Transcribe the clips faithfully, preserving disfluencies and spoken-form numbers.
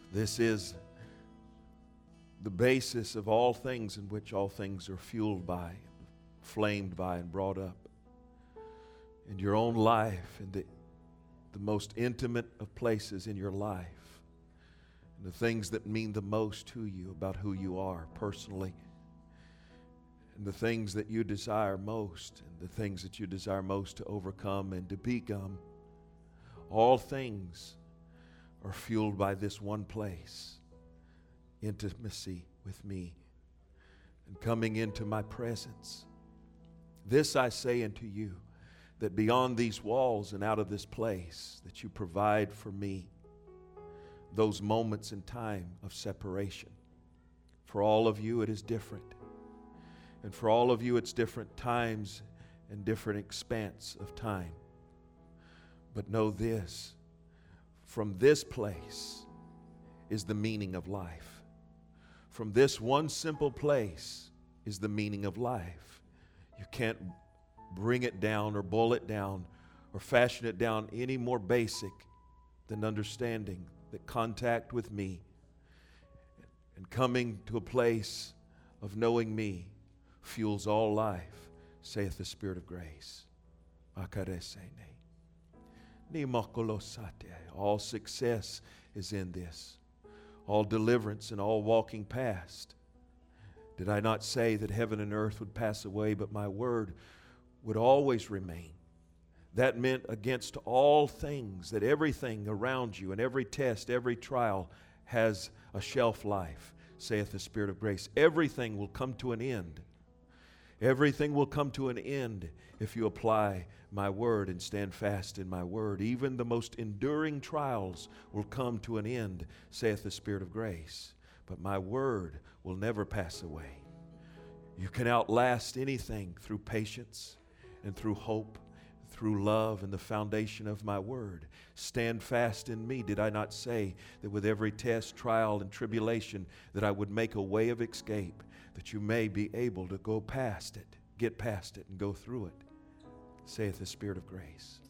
This is the basis of all things in which all things are fueled by, flamed by, and brought up. In your own life, in the, the most intimate of places in your life, and the things that mean the most to you about who you are personally, and the things that you desire most, and the things that you desire most to overcome and to become, all things are fueled by this one place, intimacy with me and coming into my presence. This I say unto you, that beyond these walls and out of this place, that you provide for me those moments in time of separation. For all of you, it is different. And for all of you, it's different times and different expanse of time. But know this, from this place is the meaning of life. From this one simple place is the meaning of life. You can't bring it down or boil it down or fashion it down any more basic than understanding that contact with me and coming to a place of knowing me fuels all life, saith the Spirit of grace. All success is in this. All deliverance and all walking past. Did I not say that heaven and earth would pass away, but my word would always remain? That meant against all things, that everything around you and every test, every trial has a shelf life, saith the Spirit of grace. Everything will come to an end. Everything will come to an end if you apply my word and stand fast in my word. Even the most enduring trials will come to an end, saith the Spirit of grace. But my word will never pass away. You can outlast anything through patience and through hope, through love and the foundation of my word. Stand fast in me. Did I not say that with every test, trial, and tribulation that I would make a way of escape, that you may be able to go past it, get past it, and go through it, saith the Spirit of grace.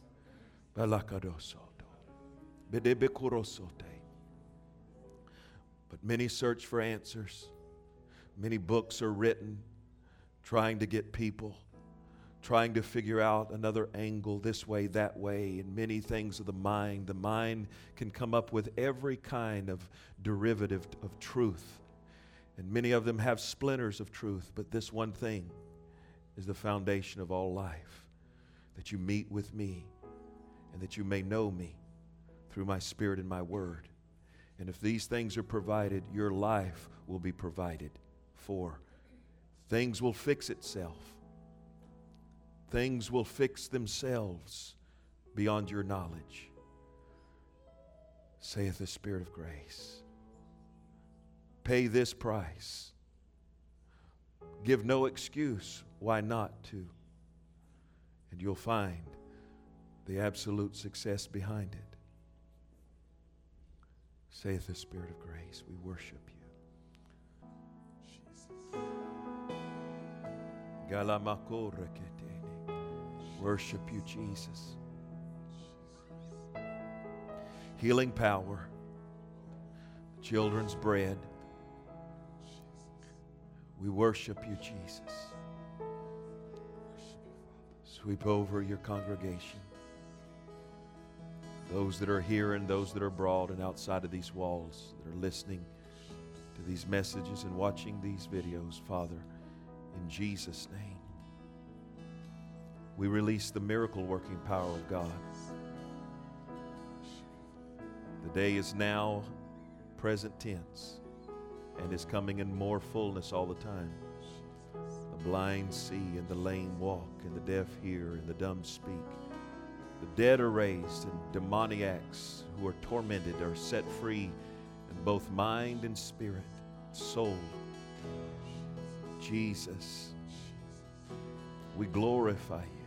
But many search for answers. Many books are written trying to get people, trying to figure out another angle this way, that way, and many things of the mind. The mind can come up with every kind of derivative of truth. And many of them have splinters of truth, but this one thing is the foundation of all life, that you meet with me and that you may know me through my Spirit and my word. And if these things are provided, your life will be provided for. Things will fix itself. Things will fix themselves beyond your knowledge, saith the Spirit of grace. Pay this price. Give no excuse why not to. And you'll find the absolute success behind it, saith the Spirit of grace. We worship you. Worship you, Jesus. Healing power, children's bread. We worship you, Jesus. Sweep over your congregation, those that are here and those that are abroad and outside of these walls, that are listening to these messages and watching these videos, Father, in Jesus' name. We release the miracle-working power of God. The day is now, present tense, and is coming in more fullness all the time. The blind see, and the lame walk, and the deaf hear, and the dumb speak. The dead are raised, and demoniacs who are tormented are set free in both mind and spirit, soul. Jesus, we glorify you.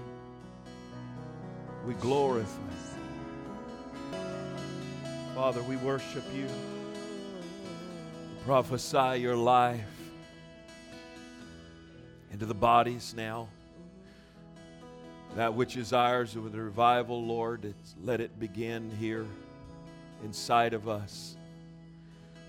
We glorify you. Father, we worship you. We prophesy your life into the bodies now. That which is ours with the revival, Lord, it's, let it begin here inside of us.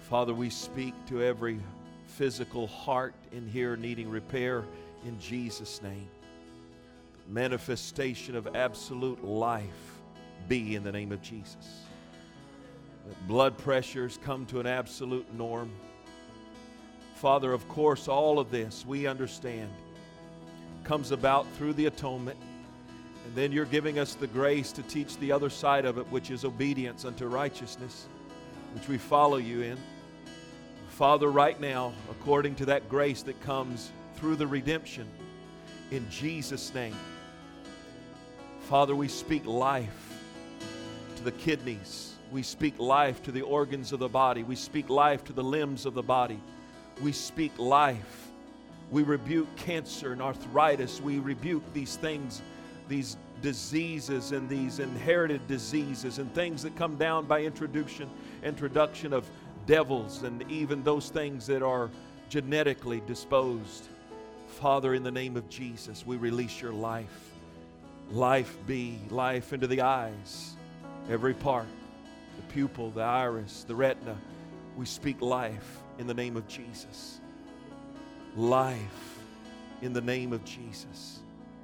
Father, we speak to every physical heart in here needing repair in Jesus' name. Manifestation of absolute life be in the name of Jesus. That blood pressures come to an absolute norm. Father, of course, all of this, we understand, comes about through the atonement. And then you're giving us the grace to teach the other side of it, which is obedience unto righteousness, which we follow you in. Father, right now, according to that grace that comes through the redemption, in Jesus' name, Father, we speak life to the kidneys. We speak life to the organs of the body. We speak life to the limbs of the body. We speak life. We rebuke cancer and arthritis. We rebuke these things, these diseases and these inherited diseases and things that come down by introduction, introduction of devils and even those things that are genetically disposed. Father, in the name of Jesus, we release your life. Life be, life into the eyes, every part, the pupil, the iris, the retina. We speak life in the name of Jesus. Life in the name of Jesus.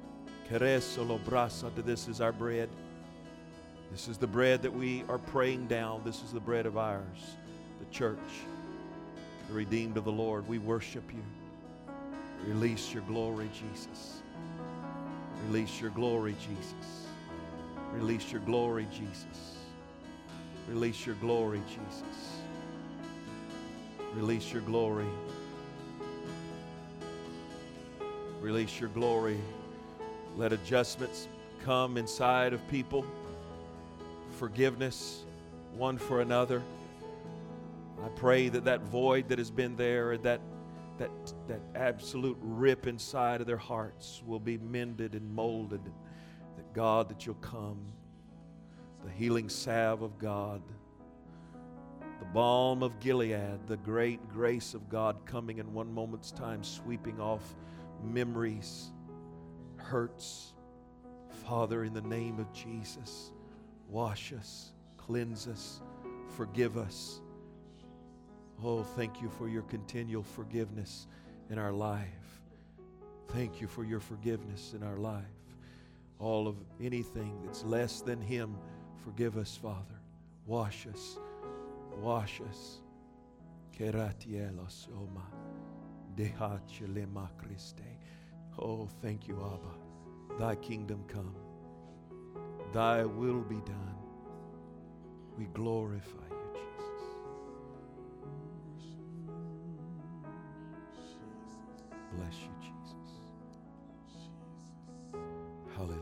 This is our bread. This is the bread that we are praying down. This is the bread of ours, the church, the redeemed of the Lord. We worship you. Release your glory, Jesus. Release your glory, Jesus. Release your glory, Jesus. Release your glory, Jesus. Release your glory. Release your glory. Let adjustments come inside of people. Forgiveness one for another. I pray that that void that has been there, that that that absolute rip inside of their hearts will be mended and molded. That God, that you'll come. The healing salve of God. The balm of Gilead. The great grace of God coming in one moment's time, sweeping off memories, hurts. Father, in the name of Jesus, wash us, cleanse us, forgive us. Oh, thank you for your continual forgiveness in our life. Thank you for your forgiveness in our life. All of anything that's less than Him, forgive us, Father. Wash us. Wash us. Oh, thank you, Abba. Thy kingdom come. Thy will be done. We glorify you, Jesus. Bless you, Jesus. Hallelujah.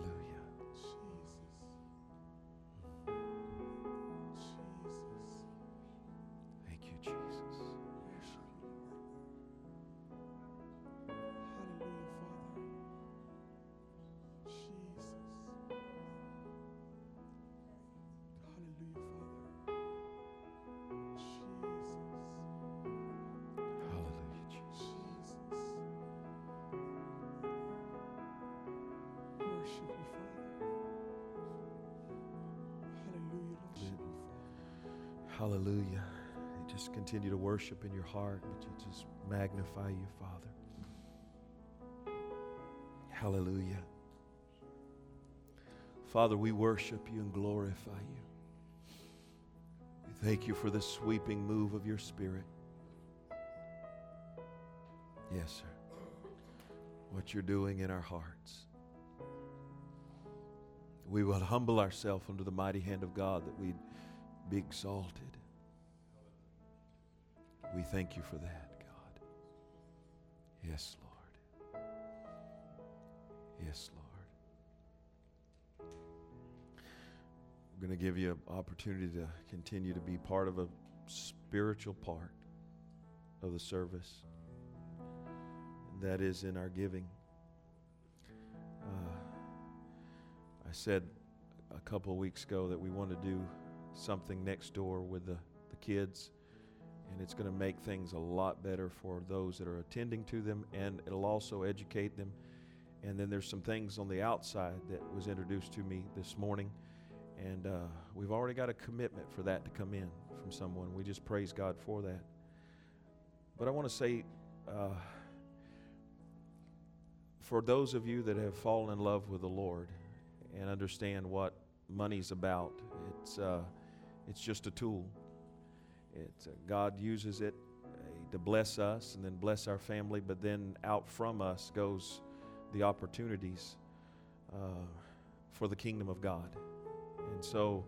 Thank you, Jesus. Hallelujah. You just continue to worship in your heart, but you just magnify you, Father. Hallelujah. Father, we worship you and glorify you. We thank you for the sweeping move of your Spirit. Yes, sir. What you're doing in our hearts. We will humble ourselves under the mighty hand of God, that we'd be exalted. We thank you for that, God. Yes, Lord. Yes, Lord. I'm going to give you an opportunity to continue to be part of a spiritual part of the service. And that is in our giving. Uh, I said a couple of weeks ago that we want to do something next door with the, the kids, and it's going to make things a lot better for those that are attending to them, and it'll also educate them. And then there's some things on the outside that was introduced to me this morning, And uh, we've already got a commitment for that to come in from someone. We just praise God for that. But I want to say, uh, for those of you that have fallen in love with the Lord and understand what money's about, it's uh, it's just a tool. It's, uh, God uses it uh, to bless us and then bless our family, but then out from us goes the opportunities uh, for the kingdom of God. And so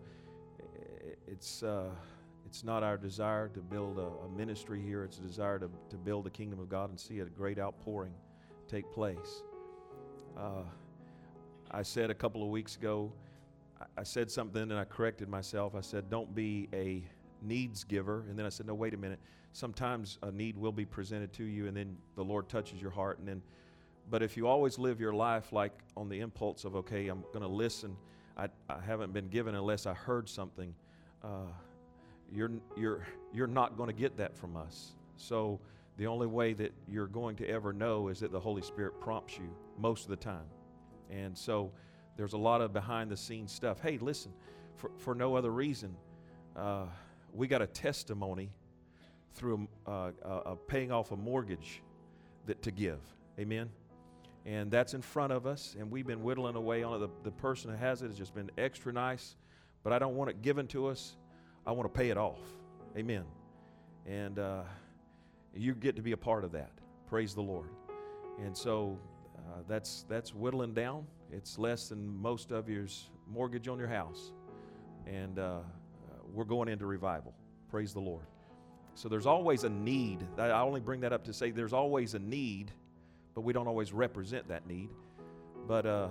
it's uh, it's not our desire to build a, a ministry here. It's a desire to, to build the kingdom of God and see a great outpouring take place. Uh, I said a couple of weeks ago, I, I said something and I corrected myself. I said, don't be a needs giver. And then I said, no, wait a minute. Sometimes a need will be presented to you and then the Lord touches your heart. And then, but if you always live your life like on the impulse of, okay, I'm going to listen, I, I haven't been given unless I heard something, uh, you're, you're, you're not going to get that from us. So the only way that you're going to ever know is that the Holy Spirit prompts you most of the time. And so there's a lot of behind-the-scenes stuff. Hey, listen, for, for no other reason, uh, we got a testimony through uh, uh, paying off a mortgage that to give. Amen? And that's in front of us, and we've been whittling away on it. The, the person who has it has just been extra nice, but I don't want it given to us. I want to pay it off. Amen. And uh, you get to be a part of that. Praise the Lord. And so uh, that's that's whittling down. It's less than most of your mortgage on your house. And uh, we're going into revival. Praise the Lord. So there's always a need. I only bring that up to say there's always a need, but we don't always represent that need. But uh,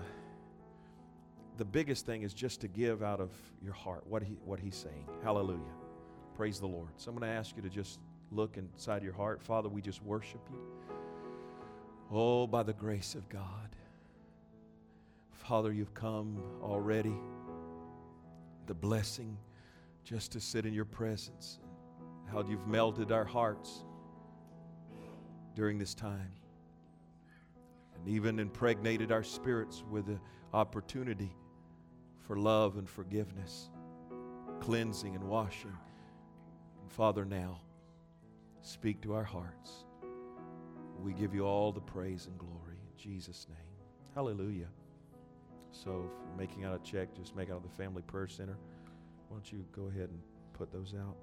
the biggest thing is just to give out of your heart what he what he's saying. Hallelujah. Praise the Lord. So I'm going to ask you to just look inside your heart. Father, we just worship you. Oh, by the grace of God. Father, you've come already. The blessing just to sit in your presence. How you've melted our hearts during this time. And even impregnated our spirits with the opportunity for love and forgiveness, cleansing and washing. And Father, now, speak to our hearts. We give you all the praise and glory in Jesus' name. Hallelujah. So if you're making out a check, just make out of the Family Prayer Center. Why don't you go ahead and put those out?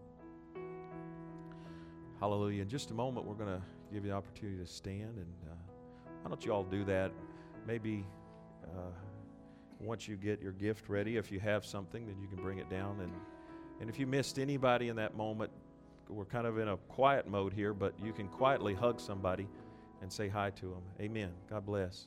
Hallelujah. In just a moment, we're going to give you the opportunity to stand. And uh, why don't you all do that? Maybe uh, once you get your gift ready, if you have something, then you can bring it down. And, and if you missed anybody in that moment, we're kind of in a quiet mode here, but you can quietly hug somebody and say hi to them. Amen. God bless.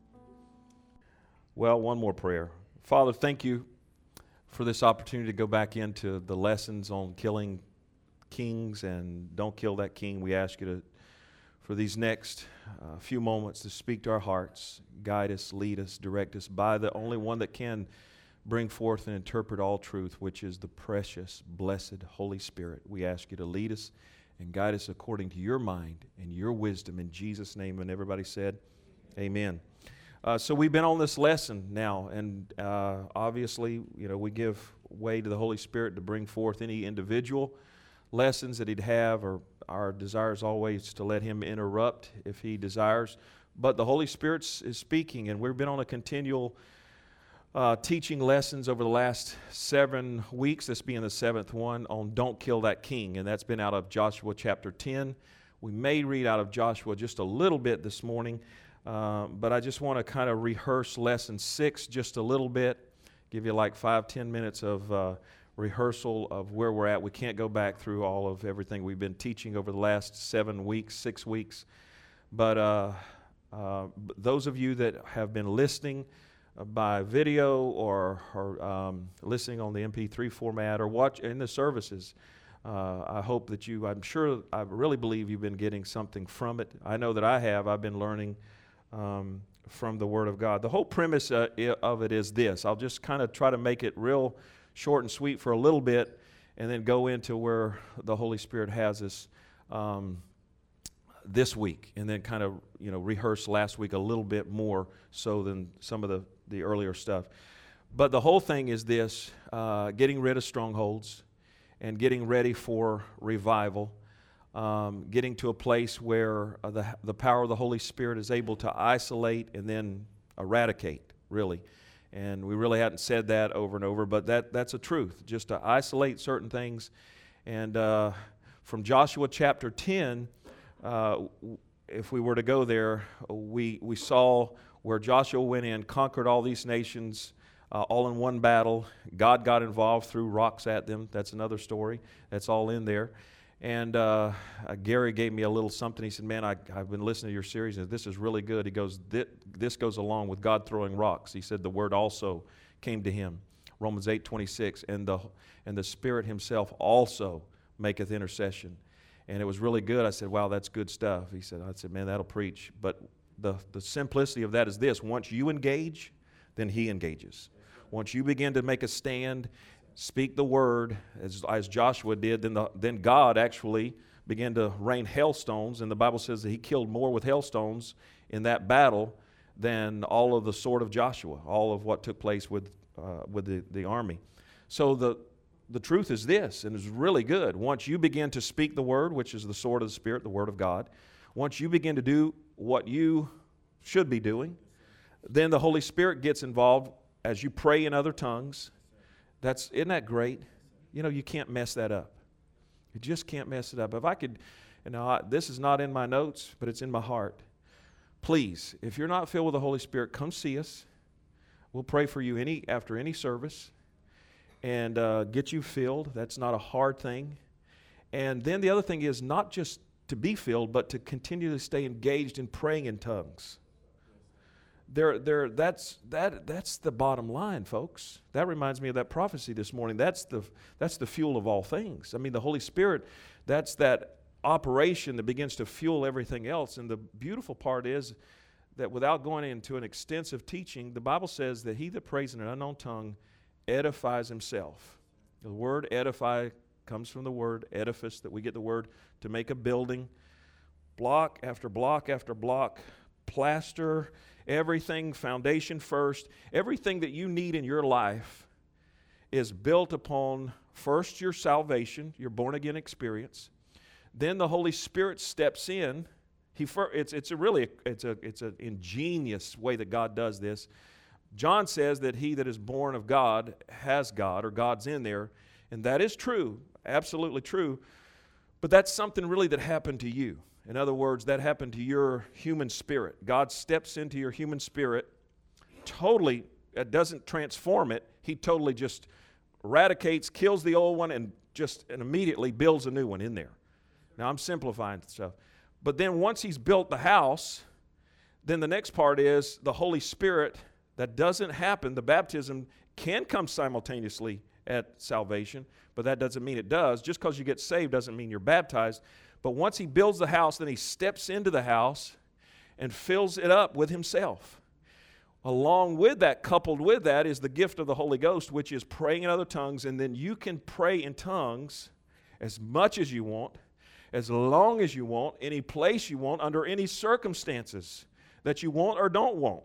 Well, one more prayer. Father, thank you for this opportunity to go back into the lessons on killing kings and don't kill that king. We ask you to, for these next uh, few moments, to speak to our hearts, guide us, lead us, direct us by the only one that can bring forth and interpret all truth, which is the precious, blessed Holy Spirit. We ask you to lead us and guide us according to your mind and your wisdom in Jesus' name. And everybody said, amen. Uh, so we've been on this lesson now, and uh, obviously, you know, we give way to the Holy Spirit to bring forth any individual lessons that he'd have, or our desire is always to let him interrupt if he desires. But the Holy Spirit is speaking, and we've been on a continual uh, teaching lessons over the last seven weeks, this being the seventh one, on Don't Kill That King, and that's been out of Joshua chapter ten. We may read out of Joshua just a little bit this morning, uh, but I just want to kind of rehearse lesson six just a little bit, give you like five, ten minutes of uh, rehearsal of where we're at. We can't go back through all of everything we've been teaching over the last seven weeks, six weeks. But uh, uh, those of you that have been listening by video or, or um, listening on the M P three format or watch in the services, uh, I hope that you, I'm sure, I really believe you've been getting something from it. I know that I have. I've been learning um, from the Word of God. The whole premise uh, of it is this. I'll just kind of try to make it real short and sweet for a little bit, and then go into where the Holy Spirit has us um, this week, and then kind of, you know, rehearse last week a little bit more so than some of the, the earlier stuff. But the whole thing is this, uh, getting rid of strongholds and getting ready for revival, um, getting to a place where uh, the, the power of the Holy Spirit is able to isolate and then eradicate, really. And we really hadn't said that over and over, but that, that's a truth, just to isolate certain things. And uh, from Joshua chapter ten, uh, if we were to go there, we, we saw where Joshua went in, conquered all these nations, Uh, all in one battle. God got involved, threw rocks at them. That's another story. That's all in there. And uh, uh, Gary gave me a little something. He said, man, I, I've been listening to your series, and this is really good. He goes, this, this goes along with God throwing rocks. He said the word also came to him. Romans eight twenty-six, and the, and the Spirit himself also maketh intercession. And it was really good. I said, wow, that's good stuff. He said, I said, man, that'll preach. But the, the simplicity of that is this. Once you engage, then he engages. Once you begin to make a stand, speak the word, as, as Joshua did, then, the, then God actually began to rain hailstones, and the Bible says that he killed more with hailstones in that battle than all of the sword of Joshua, all of what took place with, uh, with the, the army. So the, the truth is this, and it's really good. Once you begin to speak the word, which is the sword of the Spirit, the word of God, once you begin to do what you should be doing, then the Holy Spirit gets involved as you pray in other tongues. That's, isn't that great? You know, you can't mess that up. You just can't mess it up. If I could, you know, I, this is not in my notes, but it's in my heart. Please, if you're not filled with the Holy Spirit, come see us. We'll pray for you any after any service and uh, get you filled. That's not a hard thing. And then the other thing is not just to be filled, but to continue to stay engaged in praying in tongues. There, there. That's that. That's the bottom line, folks. That reminds me of that prophecy this morning. That's the that's the fuel of all things. I mean, the Holy Spirit. That's that operation that begins to fuel everything else. And the beautiful part is that without going into an extensive teaching, the Bible says that he that prays in an unknown tongue edifies himself. The word edify comes from the word edifice, that we get the word to make a building, block after block after block, plaster. Everything, foundation first, everything that you need in your life is built upon first your salvation, your born-again experience. Then the Holy Spirit steps in. He, it's it's a really it's a it's an ingenious way that God does this. John says that he that is born of God has God, or God's in there, and that is true, absolutely true. But that's something really that happened to you. In other words, that happened to your human spirit. God steps into your human spirit, totally, it doesn't transform it. He totally just eradicates, kills the old one, and just and immediately builds a new one in there. Now, I'm simplifying stuff. But then once he's built the house, then the next part is the Holy Spirit. That doesn't happen. The baptism can come simultaneously at salvation, but that doesn't mean it does. Just because you get saved doesn't mean you're baptized. But once he builds the house, then he steps into the house and fills it up with himself. Along with that, coupled with that, is the gift of the Holy Ghost, which is praying in other tongues. And then you can pray in tongues as much as you want, as long as you want, any place you want, under any circumstances that you want or don't want.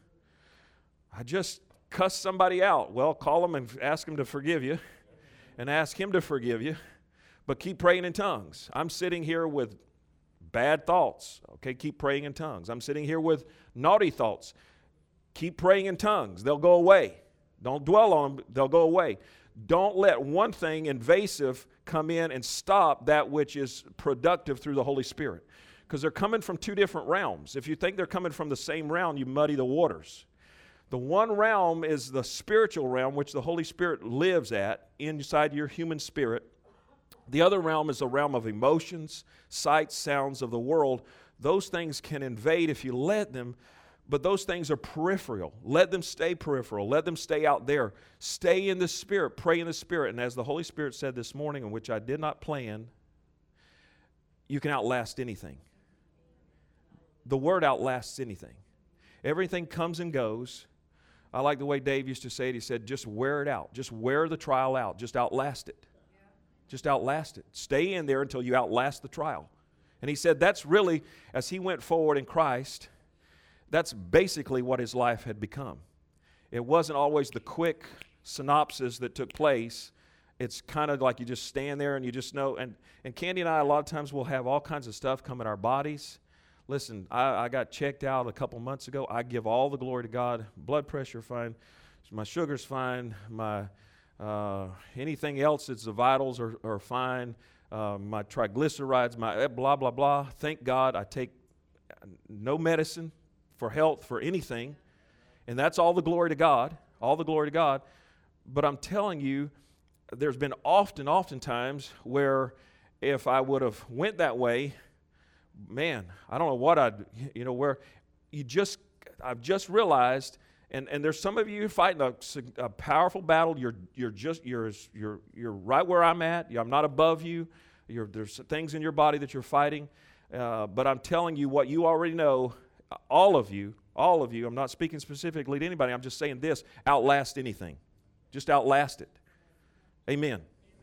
I just cussed somebody out. Well, call them and ask them to forgive you and ask him to forgive you. But keep praying in tongues. I'm sitting here with bad thoughts. Okay, keep praying in tongues. I'm sitting here with naughty thoughts. Keep praying in tongues. They'll go away. Don't dwell on them. They'll go away. Don't let one thing invasive come in and stop that which is productive through the Holy Spirit. Because they're coming from two different realms. If you think they're coming from the same realm, you muddy the waters. The one realm is the spiritual realm, which the Holy Spirit lives at inside your human spirit. The other realm is the realm of emotions, sights, sounds of the world. Those things can invade if you let them, but those things are peripheral. Let them stay peripheral. Let them stay out there. Stay in the Spirit. Pray in the Spirit. And as the Holy Spirit said this morning, in which I did not plan, you can outlast anything. The Word outlasts anything. Everything comes and goes. I like the way Dave used to say it. He said, just wear it out. Just wear the trial out. Just outlast it. Just outlast it. Stay in there until you outlast the trial. And he said that's really, as he went forward in Christ, that's basically what his life had become. it wasn't always the quick synopsis that took place. It's kind of like you just stand there and you just know. And, and Candy and I, a lot of times, will have all kinds of stuff come in our bodies. Listen, I, I got checked out a couple months ago. I give all the glory to God. Blood pressure fine. My sugar's fine. My uh, anything else that's the vitals are, are fine. Uh, my triglycerides, my blah, blah, blah. Thank God I take no medicine for health, for anything. And that's all the glory to God. All the glory to God. But I'm telling you, there's been often, oftentimes where if I would have went that way, man, I don't know what I'd, you know, where you just, I've just realized, and, and there's some of you fighting a, a powerful battle. You're you're just you're you're you're right where I'm at. I'm not above you. You're, there's things in your body that you're fighting, uh, but I'm telling you what you already know. All of you, all of you. I'm not speaking specifically to anybody. I'm just saying this: outlast anything. Just outlast it. Amen.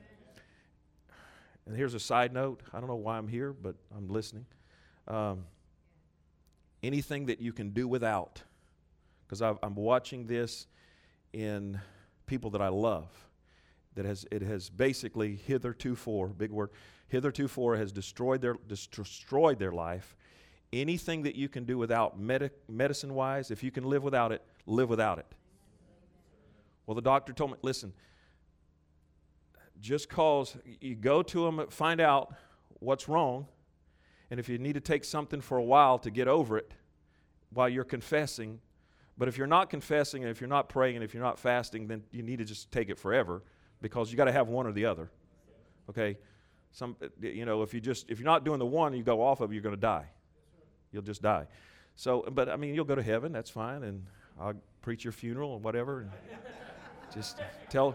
And here's a side note. I don't know why I'm here, but I'm listening. Um, anything that you can do without, because I'm watching this in people that I love, that has it has basically hithertofore, big word, hithertofore has destroyed their destroyed their life. Anything that you can do without, medic, medicine-wise, if you can live without it, live without it. Well, the doctor told me, listen, just cause you go to them, find out what's wrong, and if you need to take something for a while to get over it while you're confessing, but if you're not confessing and if you're not praying and if you're not fasting, then you need to just take it forever, because you got to have one or the other. Okay? Some, you know, if you just if you're not doing the one, you go off of it, you're going to die. You'll just die. So, but I mean, you'll go to heaven. That's fine, and I'll preach your funeral and whatever, and just tell.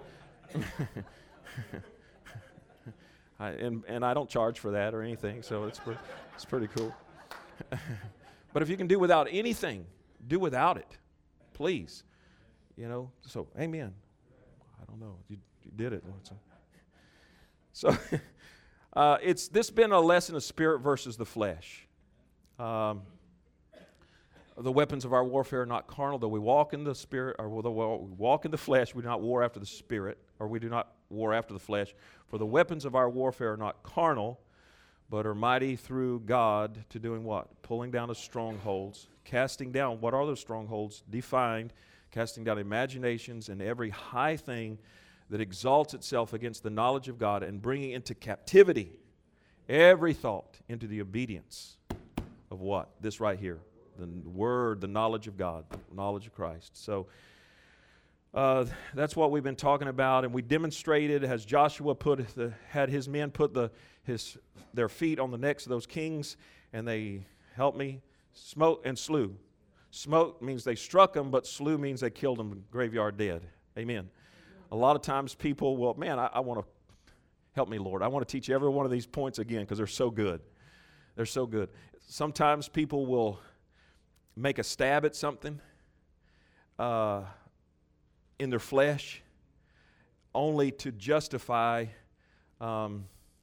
I, and and I don't charge for that or anything, so it's pretty, it's pretty cool. But if you can do without anything, do without it, please. You know. So, amen. I don't know. You, you did it. So, uh, it's this been a lesson of spirit versus the flesh. Um, the weapons of our warfare are not carnal, though we walk in the spirit, or though we walk in the flesh, we do not war after the spirit, or we do not war after the flesh. For the weapons of our warfare are not carnal, but are mighty through God to doing what? Pulling down the strongholds, casting down, what are those strongholds? Defined, casting down imaginations and every high thing that exalts itself against the knowledge of God, and bringing into captivity every thought into the obedience of what? This right here. The Word, the knowledge of God, the knowledge of Christ. So uh, that's what we've been talking about, and we demonstrated as Joshua put the, had his men put the his their feet on the necks of those kings, and they helped me smote and slew. Smote means they struck them, but slew means they killed them graveyard dead. Amen. A lot of times people will, man, I, I want to help me, Lord. I want to teach every one of these points again because they're so good. They're so good. Sometimes people will make a stab at something uh, in their flesh only to justify um,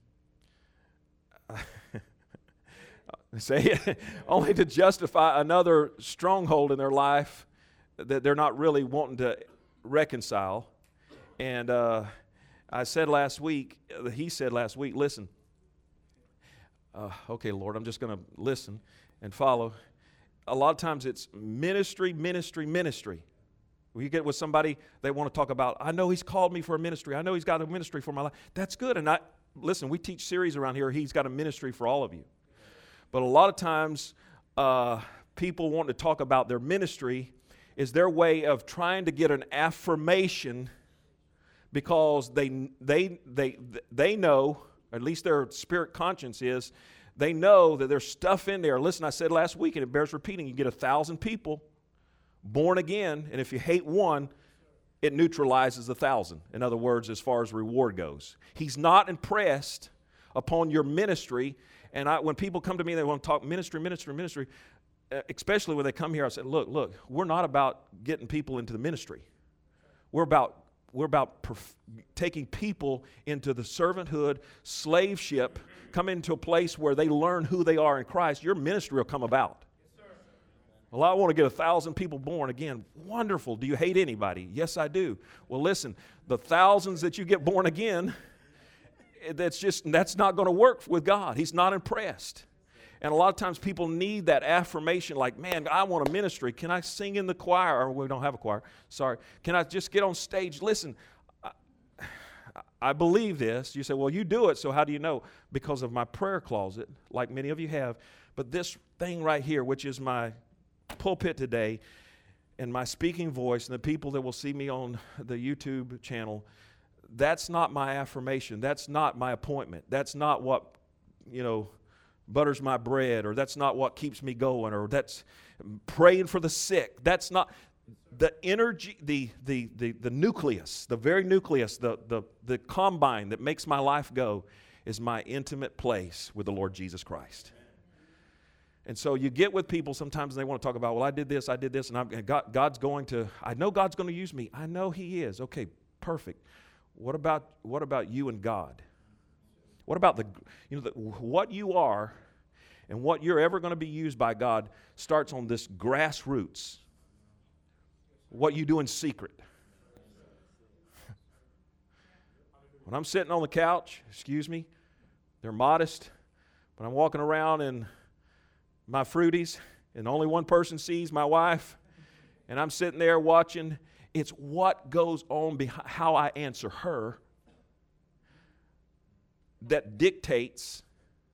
say it, only to justify another stronghold in their life that they're not really wanting to reconcile. And uh, I said last week, he said last week, listen, uh, okay, Lord, I'm just going to listen and follow. A lot of times it's ministry, ministry, ministry. When you get with somebody, they want to talk about, I know he's called me for a ministry. I know he's got a ministry for my life. That's good. And I listen, we teach series around here. He's got a ministry for all of you. But a lot of times uh, people want to talk about their ministry is their way of trying to get an affirmation because they they they they know, at least their spirit conscience is, they know that there's stuff in there. Listen, I said last week, and it bears repeating, you get a thousand people born again, and if you hate one, it neutralizes a thousand. In other words, as far as reward goes. He's not impressed upon your ministry. And I, when people come to me, they want to talk ministry, ministry, ministry, especially when they come here, I said, look, look, we're not about getting people into the ministry. We're about we're about perf- taking people into the servanthood, slaveship, come into a place where they learn who they are in Christ. Your ministry will come about. Well, I want to get a thousand people born again. Wonderful. Do you hate anybody? Yes, I do. Well, listen, the thousands that you get born again, that's just, that's not going to work with God. He's not impressed. And a lot of times people need that affirmation like, man, I want a ministry. Can I sing in the choir? Or we don't have a choir. Sorry. Can I just get on stage? Listen, I, I believe this. You say, well, you do it, so how do you know? Because of my prayer closet, like many of you have. But this thing right here, which is my pulpit today, and my speaking voice, and the people that will see me on the YouTube channel, that's not my affirmation. That's not my appointment. That's not what, you know, butters my bread, or that's not what keeps me going, or that's praying for the sick. That's not the energy, the the the, the nucleus, the very nucleus, the, the, the combine that makes my life go is my intimate place with the Lord Jesus Christ. And so you get with people sometimes and they want to talk about, well, I did this, I did this, and, I'm, and God, God's going to, I know God's going to use me. I know He is. Okay, perfect. What about what about you and God? What about the, you know, the, what you are and what you're ever going to be used by God starts on this grassroots. What you do in secret. When I'm sitting on the couch, excuse me, they're modest, but I'm walking around in my fruities and only one person sees, my wife, and I'm sitting there watching. It's what goes on behind how I answer her that dictates,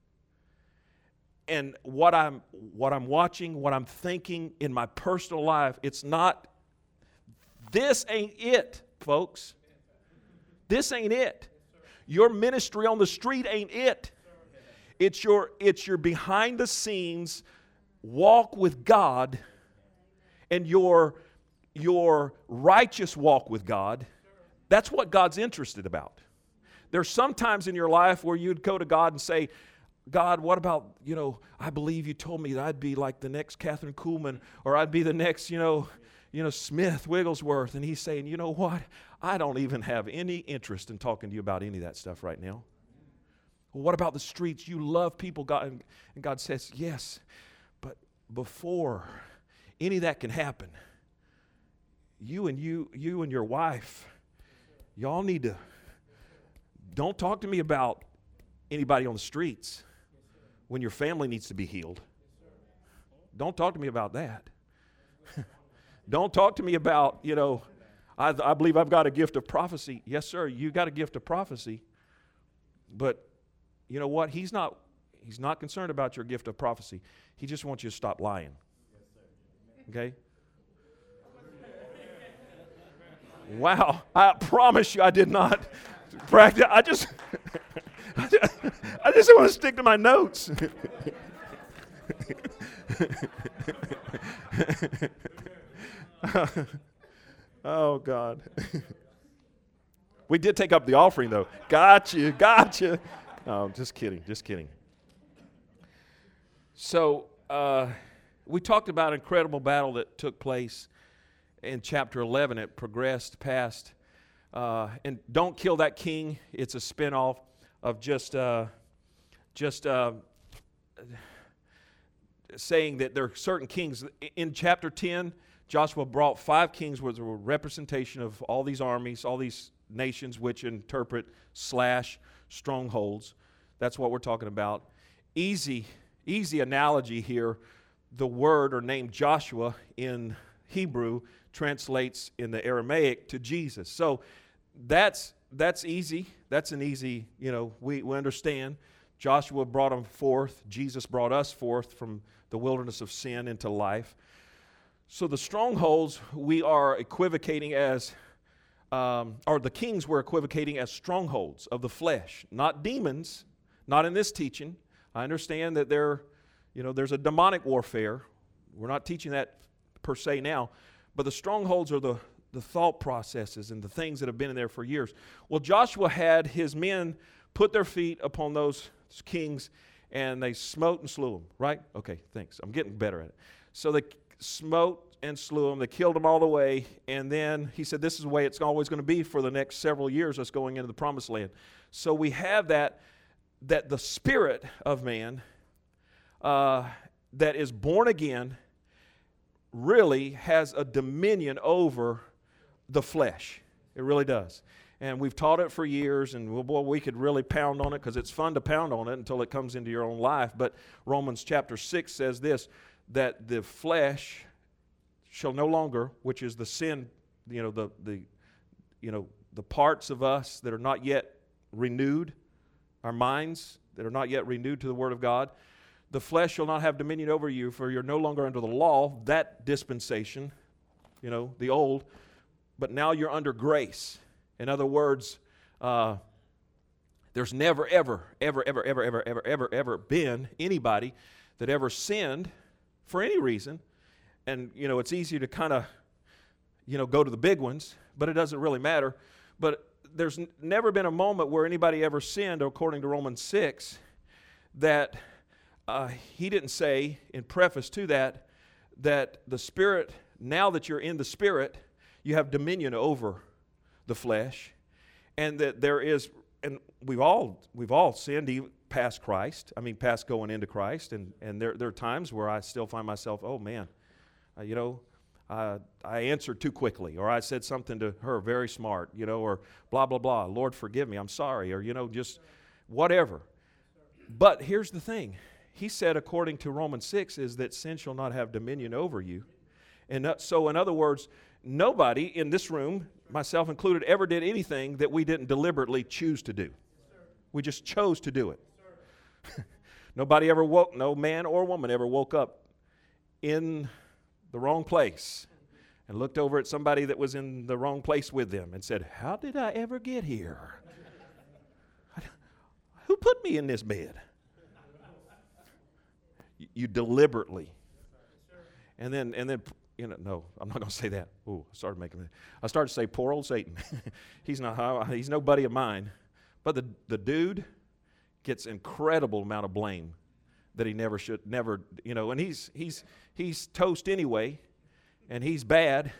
and what I'm what I'm watching, what I'm thinking in my personal life. It's not, this ain't it, folks. This ain't it. Your ministry on the street ain't it. It's your it's your behind the scenes walk with God, and your your righteous walk with God. That's what God's interested about. There's some times in your life where you'd go to God and say, God, what about, you know, I believe you told me that I'd be like the next Catherine Kuhlman, or I'd be the next, you know, you know, Smith Wigglesworth. And He's saying, you know what? I don't even have any interest in talking to you about any of that stuff right now. Well, what about the streets? You love people, God. And God says, yes, but before any of that can happen, you and you, you and your wife, y'all need to, don't talk to me about anybody on the streets when your family needs to be healed. Don't talk to me about that. Don't talk to me about, you know, I, I believe I've got a gift of prophecy. Yes, sir, you got a gift of prophecy. But you know what? He's not, he's not concerned about your gift of prophecy. He just wants you to stop lying. Okay? Wow, I promise you I did not practice. I just, I just, I just want to stick to my notes. Oh, God. We did take up the offering, though. Gotcha, gotcha. Oh, just kidding, just kidding. So, uh, we talked about an incredible battle that took place in chapter eleven. It progressed past, uh, and Don't Kill That King. It's a spinoff of just, uh, just uh, saying that there are certain kings. In chapter ten, Joshua brought five kings with a representation of all these armies, all these nations, which interpret slash strongholds. That's what we're talking about. Easy, easy analogy here. The word or name Joshua in Hebrew translates in the Aramaic to Jesus. So that's that's easy. That's an easy, you know, we, we understand. Joshua brought them forth. Jesus brought us forth from the wilderness of sin into life. So the strongholds we are equivocating as, um, or the kings we're equivocating as strongholds of the flesh, not demons, not in this teaching. I understand that there, you know, there's a demonic warfare. We're not teaching that per se now, but the strongholds are the, the thought processes and the things that have been in there for years. Well, Joshua had his men put their feet upon those kings, and they smote and slew them, right? Okay, thanks. I'm getting better at it. So they smote and slew them. They killed them all the way, and then he said, this is the way it's always going to be for the next several years, us going into the promised land. So we have that, that the spirit of man uh, that is born again really has a dominion over the flesh. It really does. And we've taught it for years, and well, boy, we could really pound on it because it's fun to pound on it until it comes into your own life. But Romans chapter six says this, that the flesh shall no longer, which is the sin, you know, the the you know, the parts of us that are not yet renewed, our minds that are not yet renewed to the Word of God, the flesh shall not have dominion over you, for you're no longer under the law, that dispensation, you know, the old, but now you're under grace. In other words, uh, there's never, ever, ever, ever, ever, ever, ever, ever, ever been anybody that ever sinned for any reason. And, you know, it's easy to kind of, you know, go to the big ones, but it doesn't really matter. But there's n- never been a moment where anybody ever sinned, according to Romans six, that uh, he didn't say, in preface to that, that the Spirit, now that you're in the Spirit, you have dominion over the flesh, and that there is, and we've all we've all sinned even past Christ. I mean, past going into Christ, and and there there are times where I still find myself, oh man, uh, you know, uh, I answered too quickly, or I said something to her very smart, you know, or blah blah blah. Lord, forgive me, I'm sorry, or you know, just whatever. But here's the thing: He said, according to Romans six, is that sin shall not have dominion over you, and uh, so in other words, nobody in this room, myself included, ever did anything that we didn't deliberately choose to do. We just chose to do it. Nobody ever woke, no man or woman ever woke up in the wrong place and looked over at somebody that was in the wrong place with them and said, how did I ever get here? Who put me in this bed? You deliberately. And then, and then, you know, no, I'm not going to say that. Ooh, I started making it. I started to say, poor old Satan. he's not. He's no buddy of mine. But the the dude gets incredible amount of blame that he never should, never, you know. And he's he's he's toast anyway, and he's bad.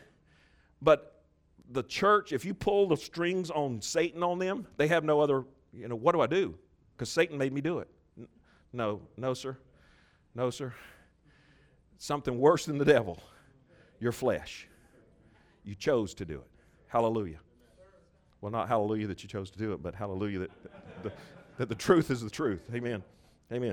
But the church, if you pull the strings on Satan on them, they have no other. You know, what do I do? Because Satan made me do it. No, no, sir, no, sir. Something worse than the devil. Your flesh. You chose to do it. Hallelujah. Well, not hallelujah that you chose to do it, but hallelujah that, the, that the truth is the truth. Amen. Amen.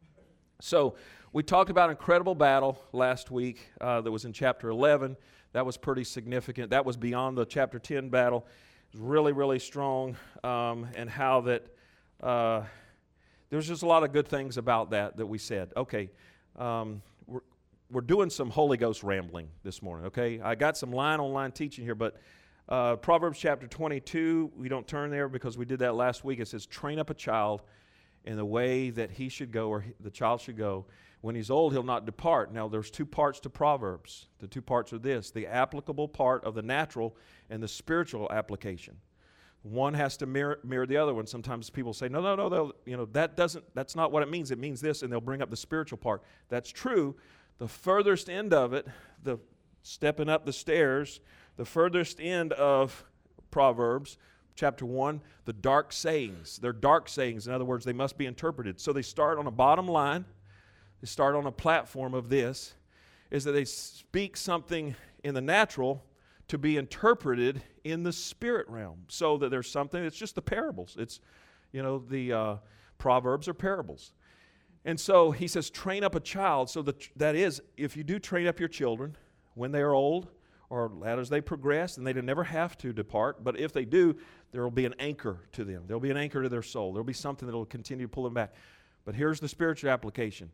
So we talked about incredible battle last week uh, that was in chapter eleven. That was pretty significant. That was beyond the chapter ten battle. It was really, really strong, um, and how that uh, there's just a lot of good things about that that we said. Okay, um, we're We're doing some Holy Ghost rambling this morning, okay? I got some line-on-line teaching here, but uh, Proverbs chapter twenty-two, we don't turn there because we did that last week. It says, train up a child in the way that he should go, or the child should go. When he's old, he'll not depart. Now, there's two parts to Proverbs. The two parts are this: the applicable part of the natural and the spiritual application. One has to mirror, mirror the other one. Sometimes people say, no, no, no, no, you know, that doesn't, that's not what it means. It means this, and they'll bring up the spiritual part. That's true. The furthest end of it, the stepping up the stairs, the furthest end of Proverbs, chapter one, the dark sayings. They're dark sayings. In other words, they must be interpreted. So they start on a bottom line. They start on a platform of this, is that they speak something in the natural to be interpreted in the spirit realm. So that there's something, it's just the parables. It's, you know, the uh, Proverbs are parables. And so he says, train up a child. So that, that is, if you do train up your children when they are old or as they progress, and they never have to depart, but if they do, there will be an anchor to them. There will be an anchor to their soul. There will be something that will continue to pull them back. But here's the spiritual application.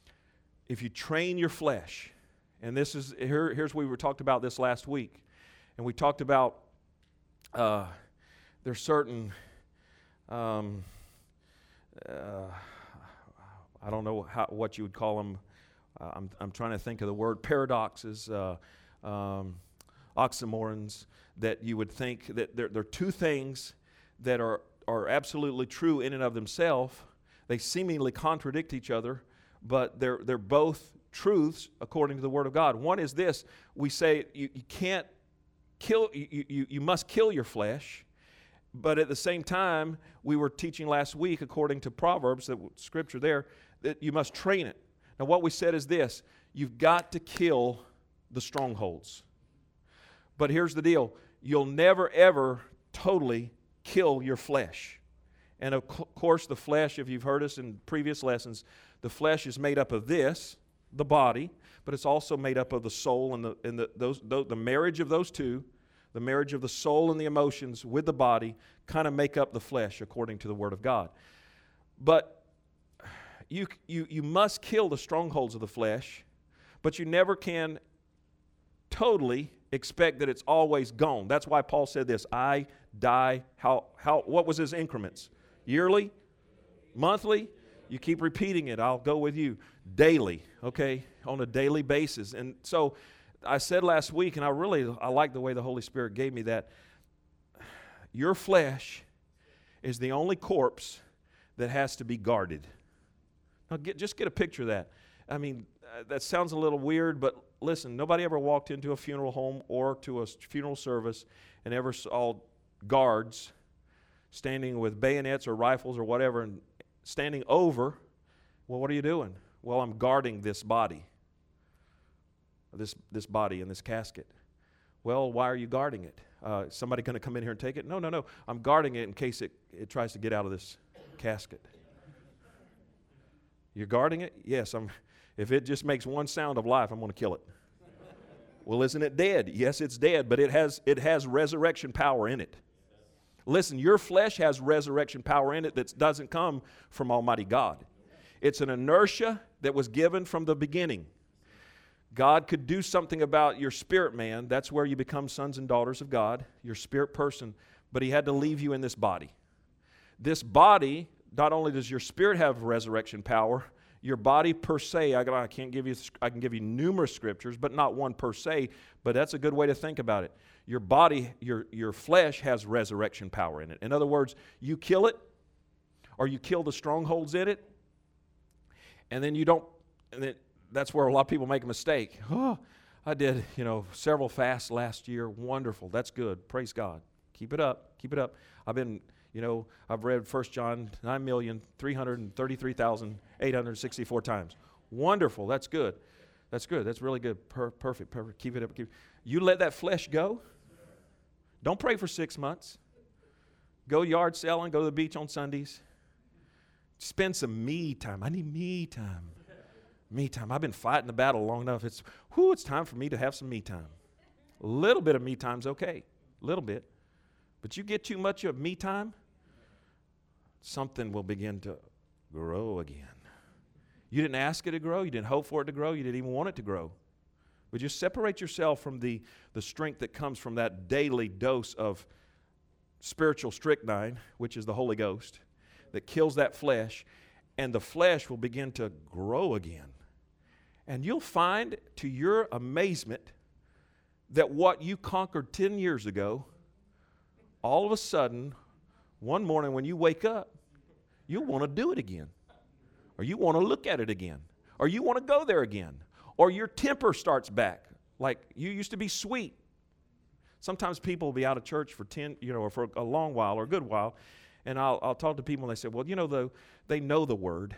If you train your flesh, and this is, here, here's we were talked about this last week, and we talked about uh, there's certain, um, uh, I don't know how, what you would call them. Uh, I'm, I'm trying to think of the word paradoxes, uh, um, oxymorons, that you would think that there, there are two things that are, are absolutely true in and of themselves. They seemingly contradict each other, but they're, they're both truths according to the Word of God. One is this: we say you, you can't kill, you, you, you must kill your flesh. But at the same time, we were teaching last week, according to Proverbs, that scripture there, that you must train it. Now, what we said is this: you've got to kill the strongholds. But here's the deal. You'll never, ever totally kill your flesh. And of course, the flesh, if you've heard us in previous lessons, the flesh is made up of this, the body, but it's also made up of the soul and the and the those, those the marriage of those two, the marriage of the soul and the emotions with the body, kind of make up the flesh according to the Word of God. But you you you must kill the strongholds of the flesh, but you never can totally expect that it's always gone. That's why Paul said this, I die, how how what was his increments? Yearly? Monthly? You keep repeating it, I'll go with you. Daily, okay? On a daily basis. And so I said last week, and I really, I like the way the Holy Spirit gave me that, your flesh is the only corpse that has to be guarded. Now get, just get a picture of that. I mean, uh, that sounds a little weird, but listen, nobody ever walked into a funeral home or to a funeral service and ever saw guards standing with bayonets or rifles or whatever and standing over. Well, what are you doing? Well, I'm guarding this body, this this body in this casket. Well, why are you guarding it? Uh, is somebody going to come in here and take it? No, no, no. I'm guarding it in case it, it tries to get out of this casket. You're guarding it? Yes. I'm. If it just makes one sound of life, I'm going to kill it. Well, isn't it dead? Yes, it's dead, but it has it has resurrection power in it. Listen, your flesh has resurrection power in it that doesn't come from Almighty God. It's an inertia that was given from the beginning. God could do something about your spirit man. That's where you become sons and daughters of God, your spirit person. But He had to leave you in this body. This body, not only does your spirit have resurrection power, your body per se, I, I can't give you, I can give you numerous scriptures, but not one per se, but that's a good way to think about it. Your body, your, your flesh has resurrection power in it. In other words, you kill it, or you kill the strongholds in it, and then you don't, and then that's where a lot of people make a mistake. Oh, I did, you know, several fasts last year. Wonderful. That's good. Praise God. Keep it up. Keep it up. I've been, you know, I've read First John nine million three hundred thirty-three thousand eight hundred sixty-four times. Wonderful. That's good. That's good. That's really good. Per- perfect. Perfect. Keep it up. Keep it. You let that flesh go. Don't pray for six months. Go yard selling. Go to the beach on Sundays. Spend some me time. I need me time. Me time. I've been fighting the battle long enough. It's, whoo, it's time for me to have some me time. A little bit of me time's okay. A little bit. But you get too much of me time, something will begin to grow again. You didn't ask it to grow. You didn't hope for it to grow. You didn't even want it to grow. But just separate yourself from the, the strength that comes from that daily dose of spiritual strychnine, which is the Holy Ghost, that kills that flesh, and the flesh will begin to grow again. And you'll find, to your amazement, that what you conquered ten years ago, all of a sudden, one morning when you wake up, you'll want to do it again. Or you want to look at it again. Or you want to go there again. Or your temper starts back. Like you used to be sweet. Sometimes people will be out of church for ten, you know, or for a long while or a good while. And I'll, I'll talk to people and they say, well, you know, the, they know the word.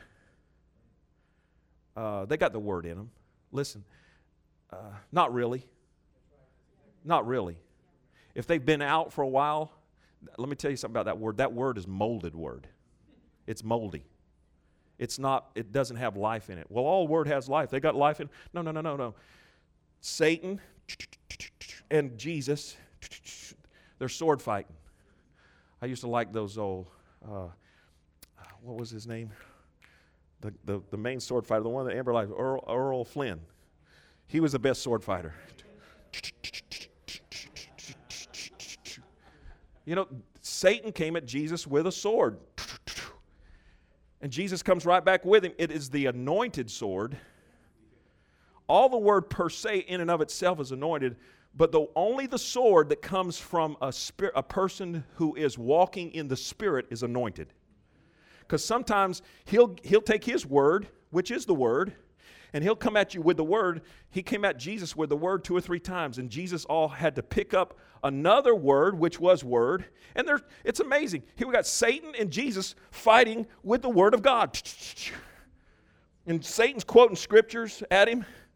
Uh, they got the word in them. Listen, uh, not really. Not really. If they've been out for a while, let me tell you something about that word. That word is molded word. It's moldy. It's not, it doesn't have life in it. Well, all word has life. They got life in it. No, no, no, no, no. Satan and Jesus, they're sword fighting. I used to like those old, uh, what was his name? The, the the main sword fighter, the one that Amber liked, Earl, Earl Flynn. He was the best sword fighter. You know, Satan came at Jesus with a sword. And Jesus comes right back with him. It is the anointed sword. All the word per se in and of itself is anointed, but the only the sword that comes from a spirit, a person who is walking in the Spirit is anointed. Because sometimes he'll he'll take his word, which is the word, and he'll come at you with the word. He came at Jesus with the word two or three times, and Jesus all had to pick up another word, which was word. And there, it's amazing. Here we got Satan and Jesus fighting with the word of God. And Satan's quoting scriptures at him.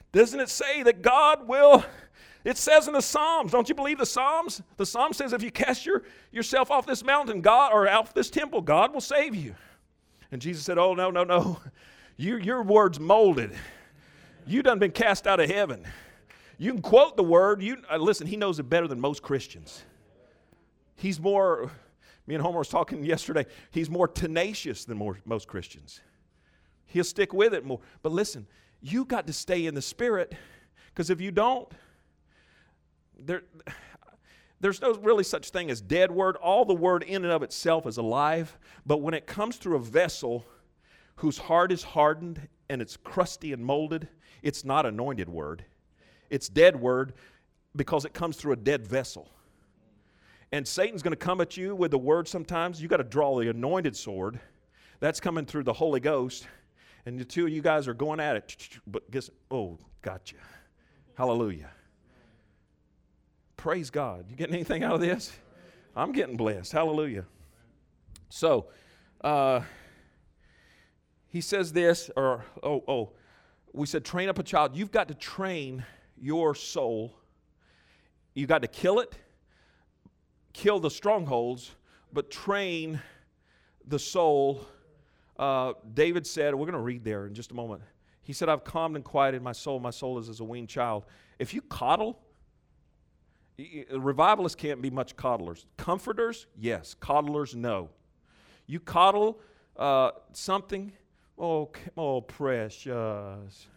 Doesn't it say that God will, it says in the Psalms, don't you believe the Psalms? The Psalm says if you cast your, yourself off this mountain, God, or off this temple, God will save you. And Jesus said, oh, no, no, no. You, your word's molded. You done been cast out of heaven. You can quote the word. You uh, listen, he knows it better than most Christians. He's more, me and Homer was talking yesterday, he's more tenacious than more, most Christians. He'll stick with it more. But listen, you got to stay in the Spirit, because if you don't, there, there's no really such thing as dead word. All the word in and of itself is alive. But when it comes through a vessel whose heart is hardened and it's crusty and molded, it's not anointed word. It's dead word because it comes through a dead vessel. And Satan's going to come at you with the word sometimes. You got to draw the anointed sword. That's coming through the Holy Ghost. And the two of you guys are going at it. But guess, oh, gotcha. Hallelujah. Praise God. You getting anything out of this? I'm getting blessed. Hallelujah. So, uh, he says this, or, oh, oh, we said train up a child. You've got to train your soul. You've got to kill it, kill the strongholds, but train the soul. Uh, David said, we're going to read there in just a moment. He said, I've calmed and quieted my soul. My soul is as a weaned child. If you coddle, revivalists can't be much coddlers. Comforters, yes. Coddlers, no. You coddle uh, something, oh, oh, precious.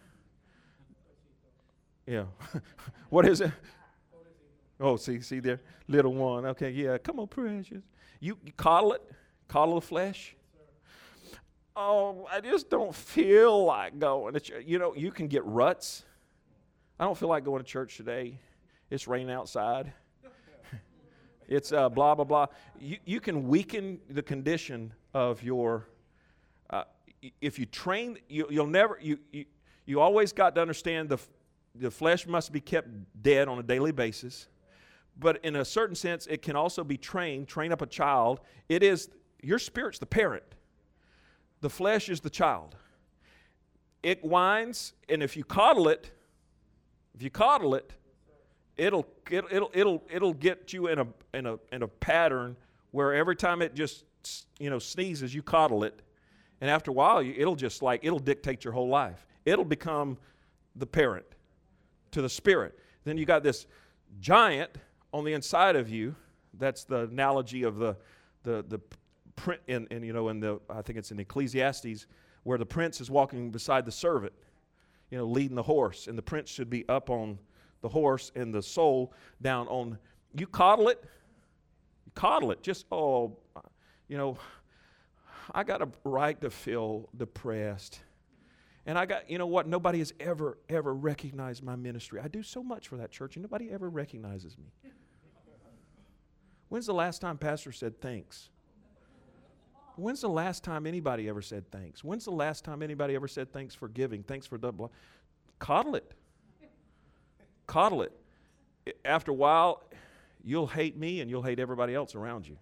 Yeah. What is it? Oh, see, see there, little one. Okay, yeah, come on, precious. You, you coddle it, coddle the flesh. Oh, I just don't feel like going to church. You know, you can get ruts. I don't feel like going to church today. It's raining outside. It's uh, blah, blah, blah. You, you can weaken the condition of your, uh, if you train, you, you'll never, you, you, you always got to understand the, the flesh must be kept dead on a daily basis. But in a certain sense, it can also be trained, train up a child. It is, your spirit's the parent. The flesh is the child. It whines, and if you coddle it, if you coddle it, it'll it'll it'll it'll, it'll get you in a in a in a pattern where every time it just you know sneezes, you coddle it, and after a while, you, it'll just like it'll dictate your whole life. It'll become the parent to the spirit. Then you got this giant on the inside of you. That's the analogy of the the the. Print in, in you know in the I think it's in Ecclesiastes where the prince is walking beside the servant, you know, leading the horse, and the prince should be up on the horse and the soul down on. You coddle it, you coddle it. Just oh, you know, I got a right to feel depressed, and I got you know what? Nobody has ever ever recognized my ministry. I do so much for that church, and nobody ever recognizes me. When's the last time pastor said thanks? When's the last time anybody ever said thanks? When's the last time anybody ever said thanks for giving, thanks for the blah? Coddle it. Coddle it. After a while, you'll hate me and you'll hate everybody else around you.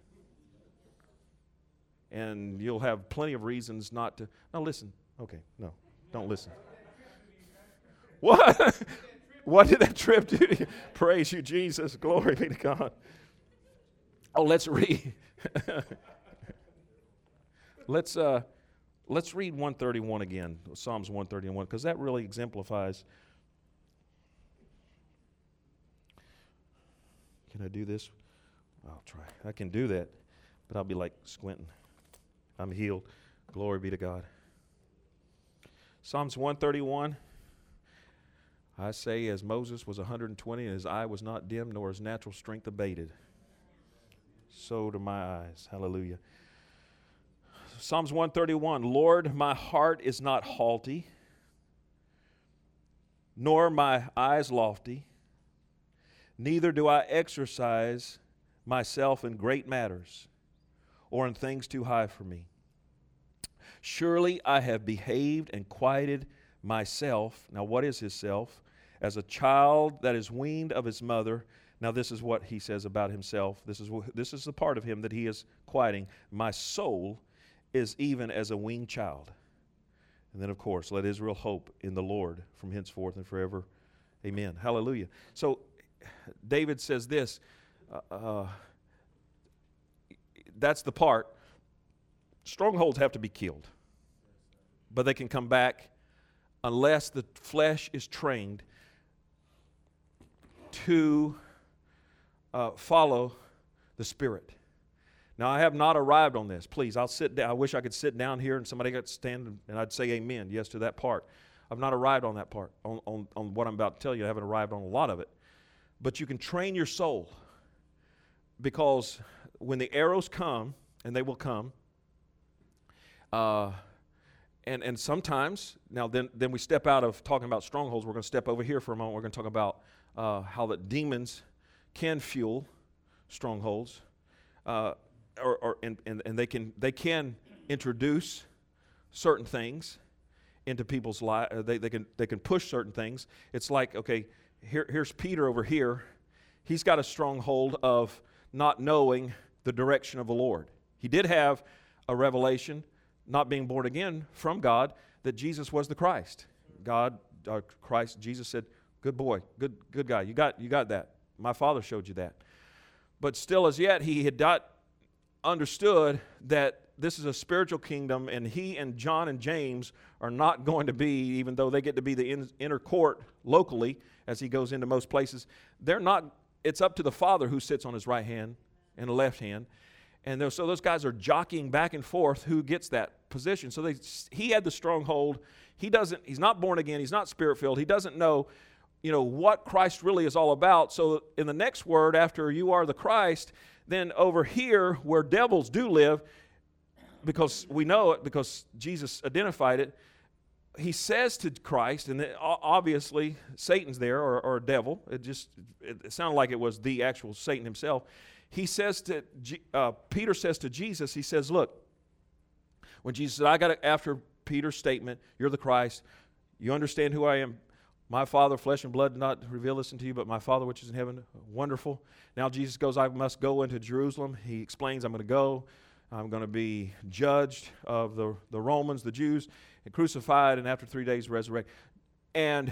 And you'll have plenty of reasons not to. Now listen. Okay, no, don't listen. What? What did that trip do to you? Praise you, Jesus. Glory be to God. Oh, let's read. Let's uh, let's read one thirty-one again, Psalms one thirty-one, because that really exemplifies. Can I do this? I'll try. I can do that, but I'll be like squinting. I'm healed. Glory be to God. Psalms one thirty-one. I say, as Moses was one hundred twenty, and his eye was not dim, nor his natural strength abated, so do my eyes. Hallelujah. Psalms one thirty-one, Lord, my heart is not haughty, nor my eyes lofty, neither do I exercise myself in great matters, or in things too high for me. Surely I have behaved and quieted myself. Now what is his self? As a child that is weaned of his mother. Now this is what he says about himself. This is, this is the part of him that he is quieting. My soul is even as a weaned child. And then, of course, let Israel hope in the Lord from henceforth and forever. Amen. Hallelujah. So David says this. Uh, uh, that's the part. Strongholds have to be killed. But they can come back unless the flesh is trained to uh, follow the Spirit. Now, I have not arrived on this. Please, I'll sit down. I wish I could sit down here and somebody could stand and I'd say amen, yes, to that part. I've not arrived on that part, on, on, on what I'm about to tell you. I haven't arrived on a lot of it. But you can train your soul, because when the arrows come, and they will come, uh, and, and sometimes, now then, then we step out of talking about strongholds. We're going to step over here for a moment. We're going to talk about uh, how the demons can fuel strongholds. Uh, Or, or and, and, and they can they can introduce certain things into people's lives. They they can they can push certain things. It's like, okay, here here's Peter over here. He's got a stronghold of not knowing the direction of the Lord. He did have a revelation, not being born again from God, that Jesus was the Christ. God, uh, Christ, Jesus said, "Good boy, good good guy. You got you got that. My Father showed you that." But still, as yet, he had not understood that this is a spiritual kingdom, and he and John and James are not going to be, even though they get to be the in, inner court locally as he goes into most places, they're not, it's up to the Father who sits on his right hand and the left hand. And so those guys are jockeying back and forth who gets that position. So they, he had the stronghold. He doesn't, he's not born again. He's not spirit-filled. He doesn't know, you know, what Christ really is all about. So in the next word, after you are the Christ, then over here where devils do live, because we know it, because Jesus identified it, he says to Christ, and obviously Satan's there, or, or a devil. It just it sounded like it was the actual Satan himself. He says to, uh, Peter says to Jesus, he says, look, when Jesus said, I got to, after Peter's statement, you're the Christ, you understand who I am. My Father, flesh and blood did not reveal this unto you, but my Father which is in heaven. Wonderful. Now Jesus goes, I must go into Jerusalem. He explains, I'm going to go. I'm going to be judged of the, the Romans, the Jews, and crucified, and after three days resurrect. And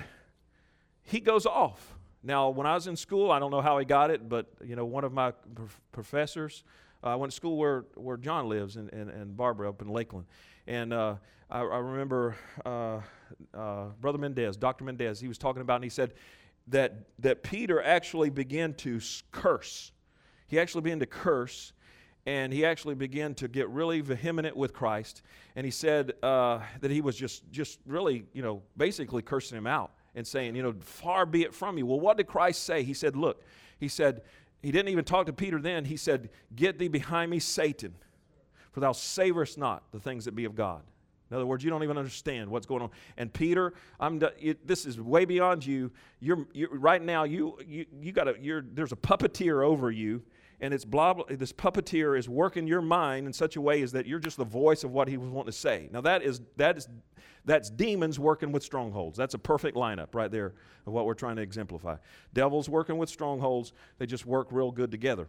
he goes off. Now, when I was in school, I don't know how he got it, but, you know, one of my prof- professors, uh, I went to school where, where John lives, and, and, and Barbara up in Lakeland. And uh, I, I remember uh, uh, Brother Mendez, Doctor Mendez, he was talking about, and he said that, that Peter actually began to curse. He actually began to curse, and he actually began to get really vehement with Christ. And he said uh, that he was just, just really, you know, basically cursing him out and saying, you know, far be it from you. Well, what did Christ say? He said, look, he said, he didn't even talk to Peter then. He said, get thee behind me, Satan, for thou savorest not the things that be of God. In other words, you don't even understand what's going on. And Peter, I'm. It, this is way beyond you. You're, you're right now. You you you got a. You're there's a puppeteer over you, and it's blah blah. This puppeteer is working your mind in such a way as that you're just the voice of what he was wanting to say. Now that is that is that's demons working with strongholds. That's a perfect lineup right there of what we're trying to exemplify. Devils working with strongholds. They just work real good together.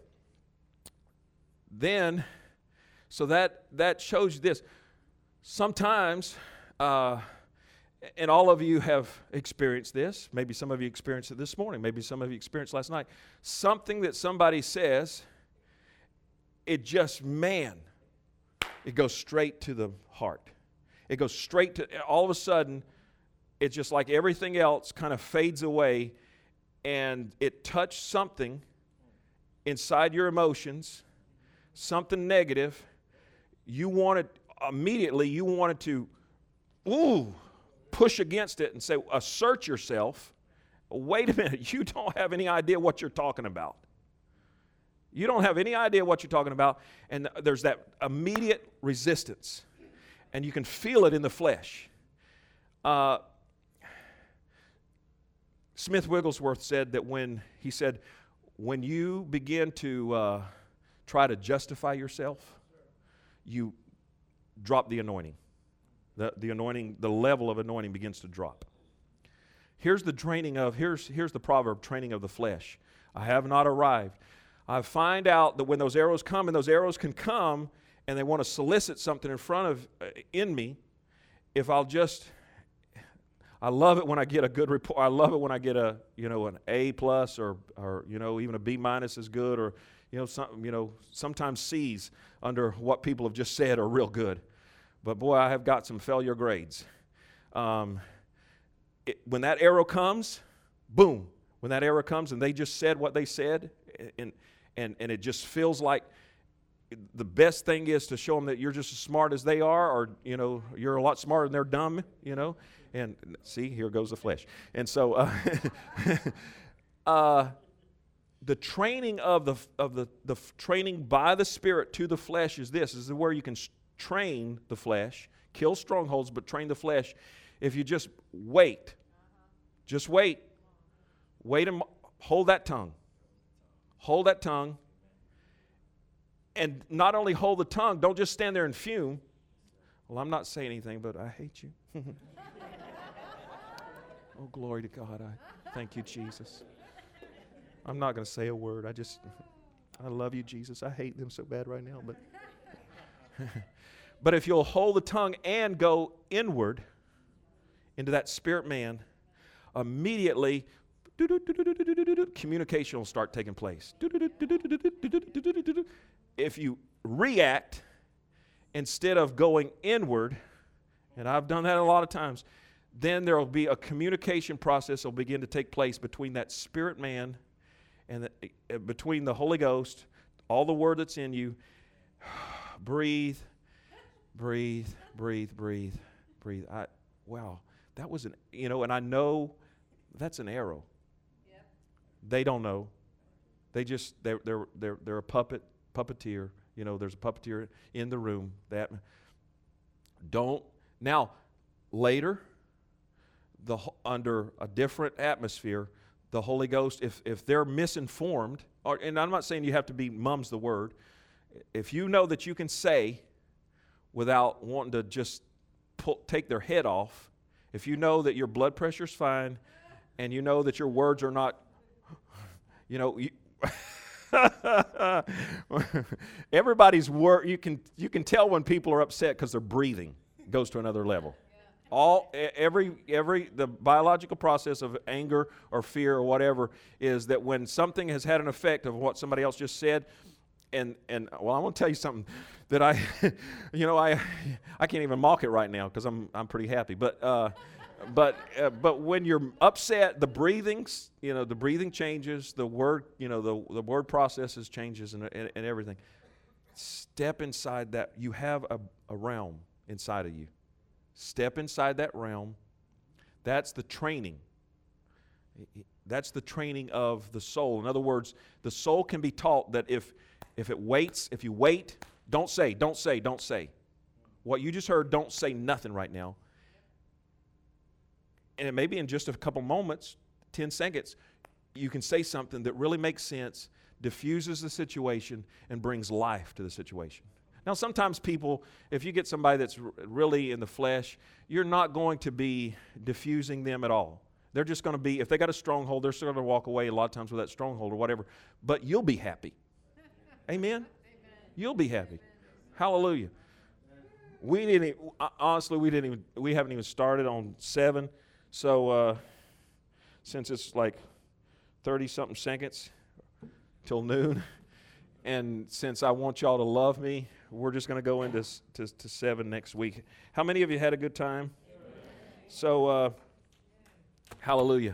Then, so that that shows you this. Sometimes, uh, and all of you have experienced this. Maybe some of you experienced it this morning. Maybe some of you experienced last night. Something that somebody says, it just, man, it goes straight to the heart. It goes straight to, all of a sudden, it's just like everything else kind of fades away, and it touched something inside your emotions, something negative. You wanted, immediately, you wanted to, ooh, push against it and say, assert yourself. Wait a minute, you don't have any idea what you're talking about. You don't have any idea what you're talking about, and there's that immediate resistance, and you can feel it in the flesh. Uh, Smith Wigglesworth said that when, he said, when you begin to uh, try to justify yourself, you drop the anointing. The, the anointing, the level of anointing begins to drop. Here's the training of, here's, here's the proverb, training of the flesh. I have not arrived. I find out that when those arrows come, and those arrows can come, and they want to solicit something in front of, uh, in me, if I'll just, I love it when I get a good report. I love it when I get a, you know, an A plus or, or you know, even a B minus is good, or, you know, some, you know, sometimes C's under what people have just said are real good. But boy, I have got some failure grades. Um, it, when that arrow comes, boom, when that arrow comes and they just said what they said, and and and it just feels like the best thing is to show them that you're just as smart as they are, or, you know, you're a lot smarter than they're dumb, you know. And see, here goes the flesh. And so uh, uh, the training of the of the the training by the Spirit to the flesh is this. This is where you can train the flesh, kill strongholds, but train the flesh. If you just wait, just wait, wait and hold that tongue, hold that tongue, and not only hold the tongue. Don't just stand there and fume. Well, I'm not saying anything, but I hate you. Oh, glory to God. I thank you, Jesus. I'm not going to say a word. I just, I love you, Jesus. I hate them so bad right now. But, but if you'll hold the tongue and go inward into that spirit man, immediately communication will start taking place. If you react instead of going inward, and I've done that a lot of times, then there will be a communication process that will begin to take place between that spirit man and the, uh, between the Holy Ghost, all the word that's in you. breathe, breathe, breathe, breathe, breathe. I, wow, that was an, you know, and I know that's an arrow. Yep. They don't know. They just, they're, they're, they're, they're a puppet, puppeteer. You know, there's a puppeteer in the room. That don't, now, later, the under a different atmosphere, the Holy Ghost, if if they're misinformed, or, and I'm not saying you have to be mum's the word, if you know that you can say without wanting to just pull, take their head off, if you know that your blood pressure's fine, and you know that your words are not, you know, you, everybody's word, you can you can tell when people are upset because their breathing goes to another level. All every every the biological process of anger or fear or whatever is that when something has had an effect of what somebody else just said, and and well, I want to tell you something that I, you know, I I can't even mock it right now because I'm I'm pretty happy, but uh, but uh, but when you're upset, the breathings, you know, the breathing changes, the word, you know, the the word processes changes and and, and everything. Step inside that. You have a, a realm inside of you. Step inside that realm. That's the training. That's the training of the soul. In other words, the soul can be taught that if if it waits, if you wait, don't say, don't say, don't say. What you just heard, don't say nothing right now. And it may be in just a couple moments, ten seconds, you can say something that really makes sense, diffuses the situation, and brings life to the situation. Now, sometimes people, if you get somebody that's r- really in the flesh, you're not going to be diffusing them at all. They're just going to be, if they got a stronghold, they're still going to walk away a lot of times with that stronghold or whatever. But you'll be happy. Amen? Amen. You'll be happy. Amen. Hallelujah. We didn't, even, honestly, we didn't even, we haven't even started on seven. So, uh, since it's like thirty-something seconds till noon, and since I want y'all to love me, we're just going to go into to, to seven next week. How many of you had a good time? So, uh, hallelujah.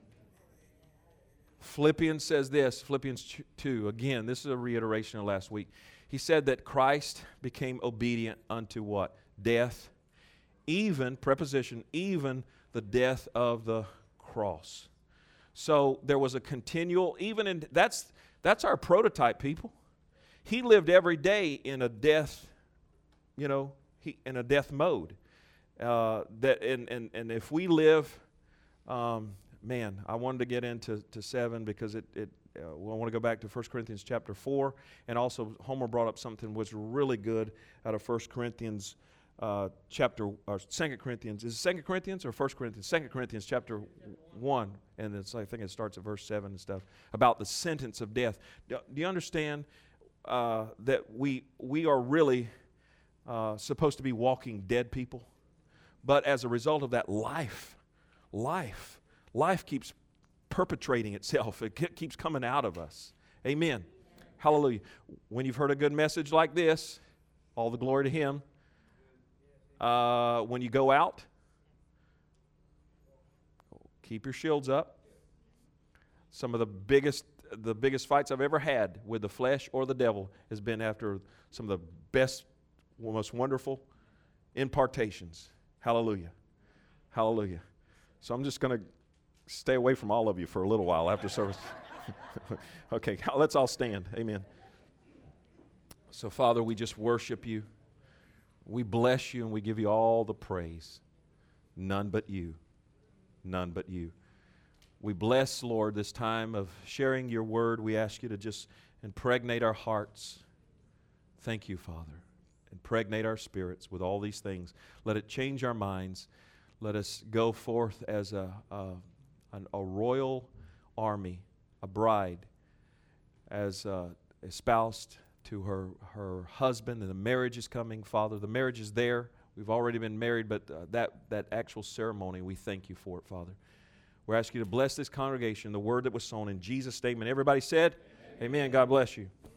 Philippians says this, Philippians two. Again, this is a reiteration of last week. He said that Christ became obedient unto what? Death. Even, preposition, even the death of the cross. So there was a continual, even in, that's that's our prototype, people. He lived every day in a death, you know, he, in a death mode. Uh, that and, and and if we live, um, man, I wanted to get into to seven because it it. Uh, well, I want to go back to First Corinthians chapter four, and also Homer brought up something was really good out of First Corinthians uh, chapter or Second Corinthians. Is it Second Corinthians or First Corinthians? Second Corinthians chapter one, and it's I think it starts at verse seven and stuff about the sentence of death. Do, do you understand? Uh, that we we are really uh, supposed to be walking dead people, But as a result of that, life, life, life keeps perpetrating itself. It ke- keeps coming out of us. Amen. Hallelujah. When you've heard a good message like this, all the glory to Him. Uh, when you go out, keep your shields up. Some of the biggest, the biggest fights I've ever had with the flesh or the devil has been after some of the best, most wonderful impartations. Hallelujah. Hallelujah. So I'm just going to stay away from all of you for a little while after service. Okay, let's all stand. Amen. So, Father, we just worship you. We bless you and we give you all the praise. None but you. None but you. We bless, Lord, this time of sharing your word. We ask you to just impregnate our hearts. Thank you, Father. Impregnate our spirits with all these things. Let it change our minds. Let us go forth as a, a, an, a royal army, a bride, as uh, espoused to her, her husband, and the marriage is coming, Father. The marriage is there. We've already been married, but uh, that, that actual ceremony, we thank you for it, Father. We're asking you to bless this congregation, the word that was sown in Jesus' name. And everybody said, amen. Amen. God bless you.